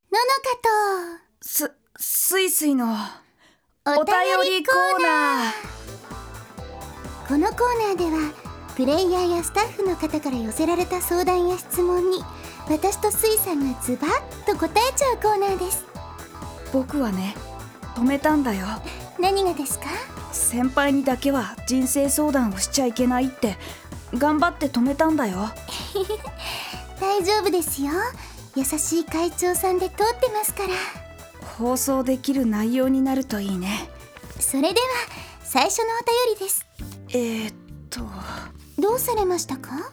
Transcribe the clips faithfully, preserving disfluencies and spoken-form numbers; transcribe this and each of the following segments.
ののかとす、すいすいのお便りコーナー。このコーナーではプレイヤーやスタッフの方から寄せられた相談や質問に私とすいさんがズバッと答えちゃうコーナーです。 僕はね、止めたんだよ。 何がですか？ 先輩にだけは人生相談をしちゃいけないって頑張って止めたんだよ。 大丈夫ですよ、優しい会長さんで通ってますから。 放送できる内容になるといいね。 それでは最初のお便りです。 えー、っとどうされましたか？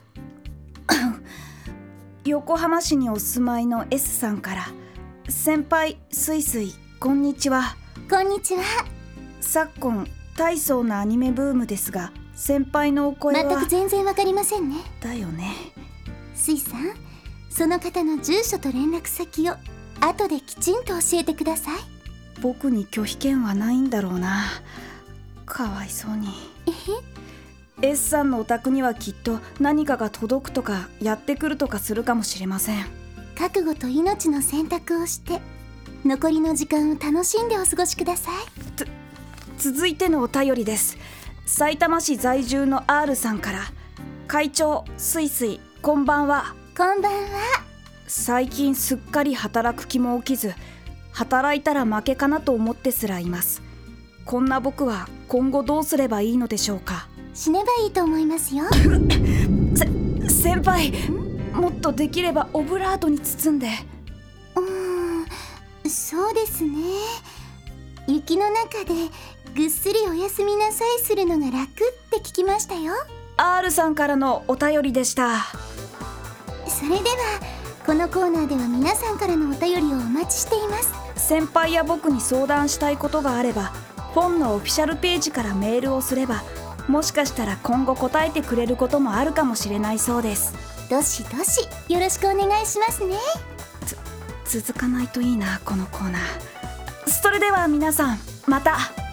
横浜市にお住まいの S さんから。先輩すいすい、こんにちは。 こんにちは。 昨今大層なアニメブームですが、先輩のお声は全く全然わかりませんね。 だよね。 すいさん、その方の住所と連絡先を後できちんと教えてください。 僕に拒否権はないんだろうな。かわいそうに。 え S さんのお宅にはきっと何かが届くとかやってくるとかするかもしれません。 覚悟と命の選択をして残りの時間を楽しんでお過ごしください。 続いてのお便りです。さいたま市在住の R さんから。会長すいすい、こんばんは。 こんばんは。 最近すっかり働く気も起きず、働いたら負けかなと思ってすらいます。こんな僕は今後どうすればいいのでしょうか？ 死ねばいいと思いますよ。 せ先輩、もっとできればオブラートに包んで。 うーん、そうですね。雪の中でぐっすりおやすみなさいするのが楽って聞きましたよ。 R さんからのお便りでした。 それではこのコーナーでは皆さんからのお便りをお待ちしています。 先輩や僕に相談したいことがあれば、フォンのオフィシャルページからメールをすれば、もしかしたら今後答えてくれることもあるかもしれないそうです。 どしどしよろしくお願いしますね。 つ続かないといいな、このコーナー。それでは皆さん、また。